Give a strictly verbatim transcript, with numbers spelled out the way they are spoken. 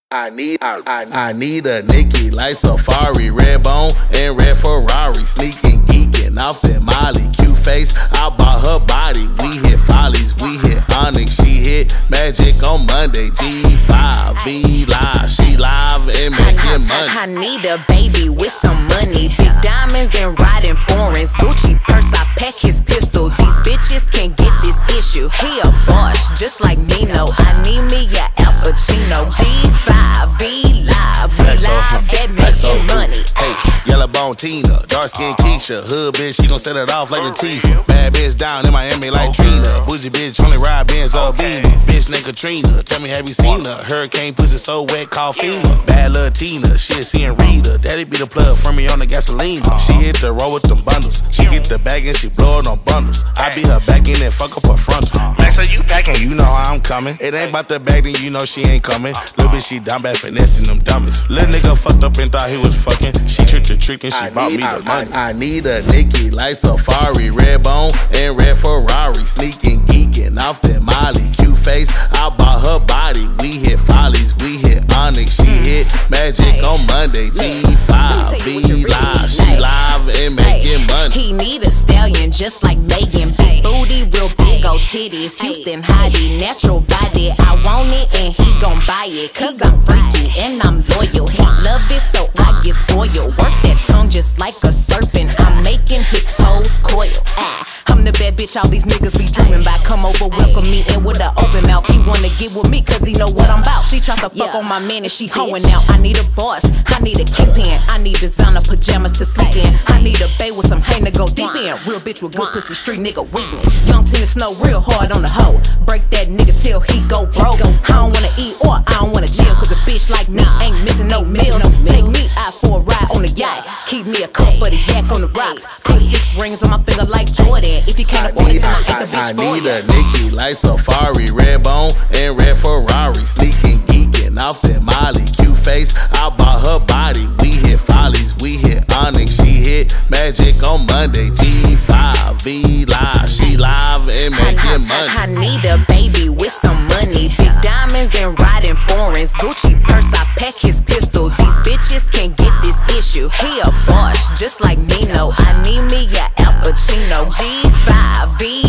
I need, I, I, I need a Nicki like Safari, red bone and red Ferrari, sneaking, geeking off that Molly, cute face. I bought her body. We hit Follies, we hit Onyx, she hit Magic on Monday. G five V live, she live and making money. I need a baby with some money, big diamonds and riding foreigns. Gucci purse, I pack his pistol. These bitches can't get this issue. He a boss, just like Nino. I need me a Al Pacino. G five V live, we live, that making money. Hey, yellow bone Tina, dark skin Keisha, hood bitch, she gon' set it off like Latifah. Bad bitch down in Miami like Trina. Bougie bitch only ride Benz or Beamer. Bitch named Katrina, tell me have you seen her? Hurricane pussy so wet, call FEMA. Bad little Tina, shit seeing Rita. Daddy be the plug for me on the gasoline. She hit the road with them bundles. She get the bag and she blow it on bundles. I be her back in and fuck up her frontal. Max, so you back and you know how I'm coming. It ain't about the bag, then you know she ain't coming. Little bitch, she down bad finessing them dummies. Little nigga fucked up and thought he was fucking. She tricked or tricked and she I bought need, me the I, money. I, I need a Nicki like Safari, red bone and red Ferrari, sneaking, geeking off that Molly, cute face. I bought her body. We hit Follies, we hit Onyx, she hit Magic on Monday. G five V live, she live and making money. He need a stallion just like Megan, big booty, real big old titties. Houston hottie, natural body. I want it and he gon' buy it, cause I'm freaky and I'm loyal. He love it so I get spoiled. Work that tongue just like a serpent. I'm making his toes coil. Ah, I'm the bad bitch all these niggas be dreaming about. Come over, welcome me in with an open mouth. He wanna get with me cause he know what I'm about. She try to fuck on my man and she hoeing out. I need a boss, I need a kingpin. I need designer pajamas to sleep in. I need a bae with some hair to go deep in. Real bitch with good pussy, street nigga weakness. Young tennis snow real hard on the hoe. Break that nigga till he go broke. I don't wanna eat or I don't wanna chill, cause a bitch like me ain't missing no meals. Take me out for a ride on the yacht. Keep me a cup for the yak on the rocks. Put six rings on my finger like Jordan. If you can't afford it, then I ain't the bitch for you. I need a Nicki like Safari, red bone and red Ferrari, sneaking, geeking off that Molly, cute face. I bought her body. We hit Follies, we hit Onyx, she hit Magic on Monday. G five V live, she live and making money. I need a baby with some money, big diamonds and riding foreigns. Gucci purse, I pack his pistol. These bitches can't get this issue. He a boss, just like Nino. I need me a Al Pacino. G five V